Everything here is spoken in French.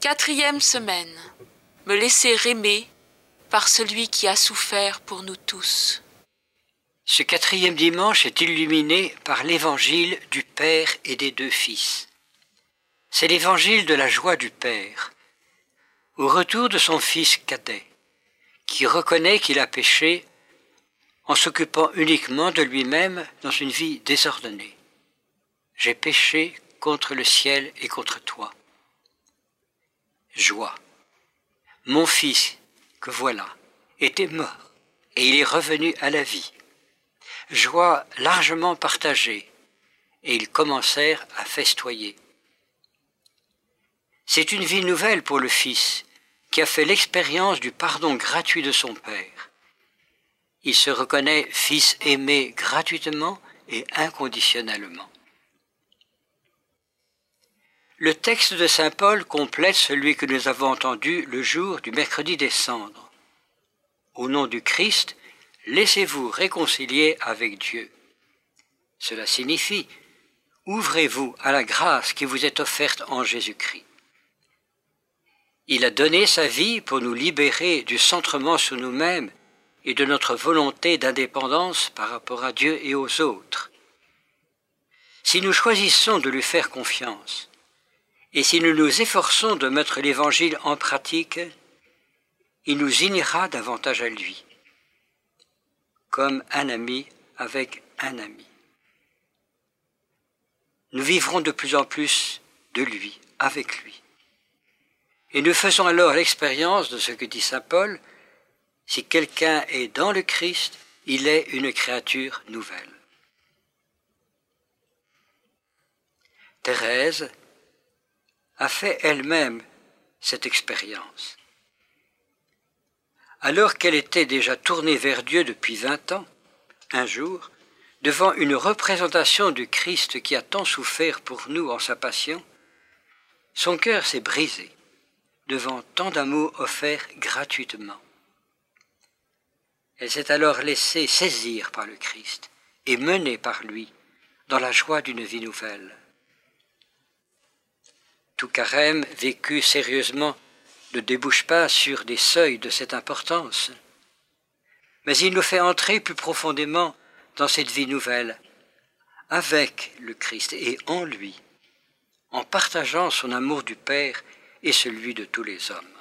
Quatrième semaine. Me laisser aimer par celui qui a souffert pour nous tous. Ce quatrième dimanche est illuminé par l'évangile du Père et des deux Fils. C'est l'évangile de la joie du Père, au retour de son fils cadet, qui reconnaît qu'il a péché en s'occupant uniquement de lui-même dans une vie désordonnée. J'ai péché contre le ciel et contre toi. Joie. Mon fils, que voilà, était mort et il est revenu à la vie. Joie largement partagée, et ils commencèrent à festoyer. C'est une vie nouvelle pour le Fils, qui a fait l'expérience du pardon gratuit de son Père. Il se reconnaît Fils aimé gratuitement et inconditionnellement. Le texte de saint Paul complète celui que nous avons entendu le jour du mercredi des Cendres. Au nom du Christ, laissez-vous réconcilier avec Dieu. Cela signifie, ouvrez-vous à la grâce qui vous est offerte en Jésus-Christ. Il a donné sa vie pour nous libérer du centrement sur nous-mêmes et de notre volonté d'indépendance par rapport à Dieu et aux autres. Si nous choisissons de lui faire confiance, et si nous nous efforçons de mettre l'Évangile en pratique, il nous unira davantage à lui, comme un ami avec un ami. Nous vivrons de plus en plus de lui, avec lui. Et nous faisons alors l'expérience de ce que dit saint Paul, si quelqu'un est dans le Christ, il est une créature nouvelle. Thérèse a fait elle-même cette expérience. Alors qu'elle était déjà tournée vers Dieu depuis 20 ans, un jour, devant une représentation du Christ qui a tant souffert pour nous en sa passion, son cœur s'est brisé devant tant d'amour offert gratuitement. Elle s'est alors laissée saisir par le Christ et menée par lui dans la joie d'une vie nouvelle. Tout carême vécu sérieusement ne débouche pas sur des seuils de cette importance, mais il nous fait entrer plus profondément dans cette vie nouvelle, avec le Christ et en lui, en partageant son amour du Père et celui de tous les hommes.